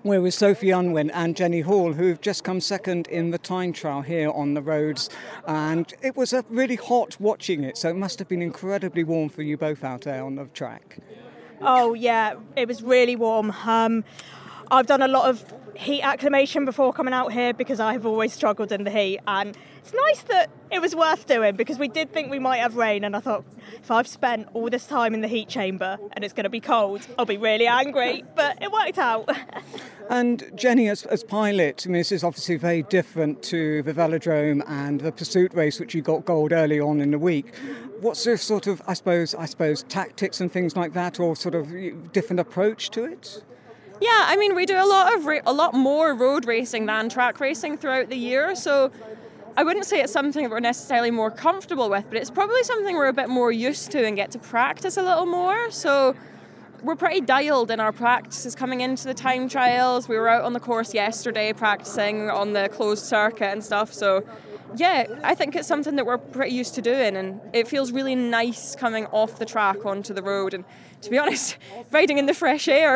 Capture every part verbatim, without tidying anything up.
We're with Sophie Unwin and Jenny Hall, who've just come second in the time trial here on the roads. And it was a really hot watching it, so it must have been incredibly warm for you both out there on the track. Oh, yeah, it was really warm. Um, I've done a lot of heat acclimation before coming out here because I've always struggled in the heat. And it's nice that it was worth doing because we did think we might have rain. And I thought, if I've spent all this time in the heat chamber and it's going to be cold, I'll be really angry. But it worked out. And Jenny, as, as pilot, I mean, this is obviously very different to the velodrome and the pursuit race, which you got gold early on in the week. What's the sort of, I suppose, I suppose, tactics and things like that, or sort of different approach to it? Yeah, I mean, we do a lot of ra- a lot more road racing than track racing throughout the year, so I wouldn't say it's something that we're necessarily more comfortable with, but it's probably something we're a bit more used to and get to practice a little more. So we're pretty dialed in our practices coming into the time trials. We were out on the course yesterday practicing on the closed circuit and stuff. So yeah, I think it's something that we're pretty used to doing, and it feels really nice coming off the track onto the road and, to be honest, riding in the fresh air.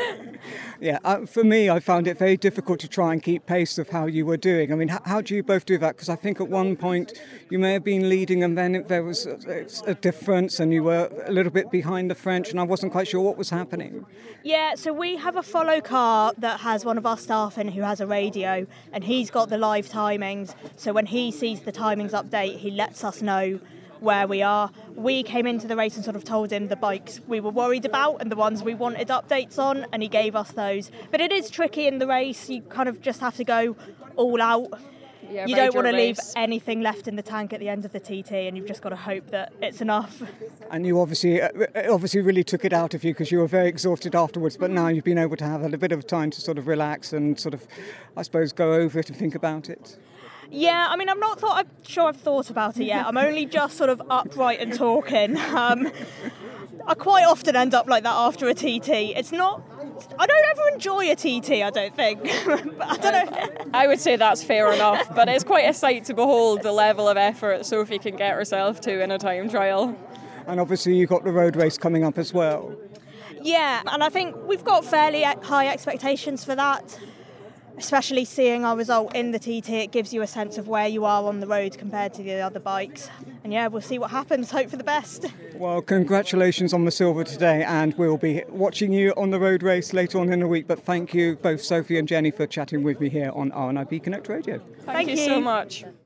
Yeah, uh, for me, I found it very difficult to try and keep pace of how you were doing. I mean, how, how do you both do that? Because I think at one point you may have been leading and then there was a, a difference and you were a little bit behind the French and I wasn't quite sure what was happening. Yeah, so we have a follow car that has one of our staff in who has a radio, and he's got the live timings. So when he sees the timings update, he lets us know where we are. We came into the race and sort of told him the bikes we were worried about and the ones we wanted updates on, and he gave us those. But it is tricky in the race. You kind of just have to go all out. Yeah, you don't want to leave anything left in the tank at the end of the T T, and you've just got to hope that it's enough. And you obviously obviously really took it out of you because you were very exhausted afterwards, but now you've been able to have a bit of time to sort of relax and sort of, I suppose, go over it and think about it. Yeah, I mean, I'm not thought, I'm sure I've thought about it yet. I'm only just sort of upright and talking. Um, I quite often end up like that after a T T. It's not, I don't ever enjoy a T T, I don't think. But I don't know. I would say that's fair enough, but it's quite a sight to behold the level of effort Sophie can get herself to in a time trial. And obviously you've got the road race coming up as well. Yeah, and I think we've got fairly high expectations for that. Especially seeing our result in the T T, it gives you a sense of where you are on the road compared to the other bikes. And yeah, we'll see what happens, hope for the best. Well, congratulations on the silver today, and we'll be watching you on the road race later on in the week. But thank you, both Sophie and Jenny, for chatting with me here on R N I B Connect Radio. Thank, Thank you you so much.